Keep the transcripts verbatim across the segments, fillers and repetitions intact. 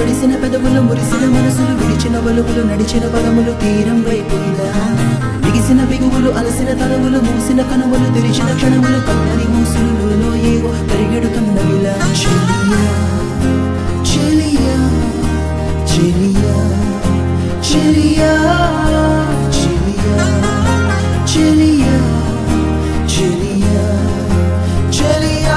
తడిసిన పెదవులు మురిసిన మనసులు విడిచిన వలుపులు నడిచిన పదములు తీరం వైపులా బిగిసిన బిగువులు అలసిన తలవులు మూసిన కనుములు తెరిచిన క్షణములు కమ్మని మూసులలో ఏవో పరిగెడుతున్నవిలా చెలియా చెలియా చెలియా చెలియా చెలియా చెలియా చెలియా చెలియా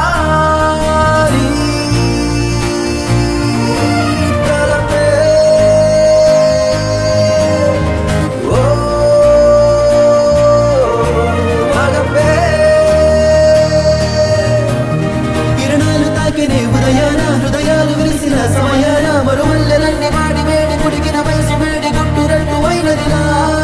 హృదయాలు విరిసిన సమయాన మరుమల్లెలన్నీ వాడి వేడి కుడికిన వయసు వేడి గుట్టు రెండు వైనదిలా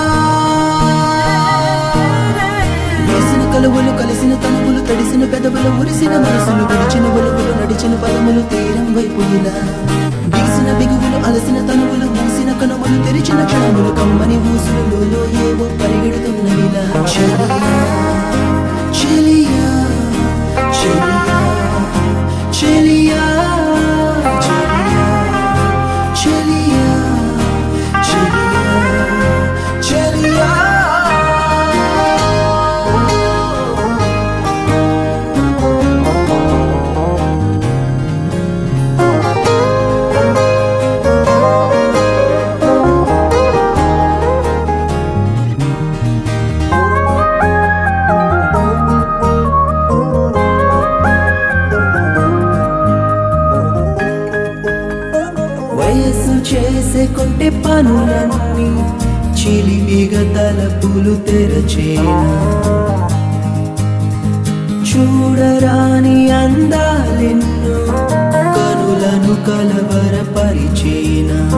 వేసిన కలువలు కలిసిన తనువులు తడిసిన పెదవులు మురిసిన మనసులు విడిచిన వలుపులు నడిచిన పదములు తీరం వైపు ఇలా బిగిసిన బిగువులు అలసిన తనువులు మూసిన కనుమలు తెరిచిన క్షణములు కమ్మని ఊసులలో ఏవో పరిగెడుతున్నవిలా చెలియా చెలియా చెలియా వయసు చేసే కొంటె పనులన్నీ చిలిపిగా తలపులు తెరచేనా చూడరాని అందాలెన్నో కనులను కలవరపరిచేనా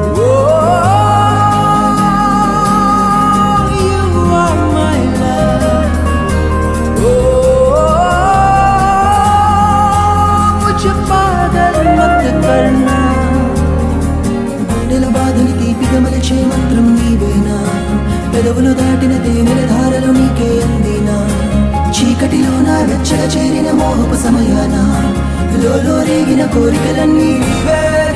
బాధని తీపిగా మలిచే మంత్రం నీవేనా పెదవులు దాటిన తేనెల ధారలు నీకే అందినా చీకటిలో నా వెచ్చగా చేరిన మోహపు సమయాన లోలో రేగిన కోరికలన్నీ నీవే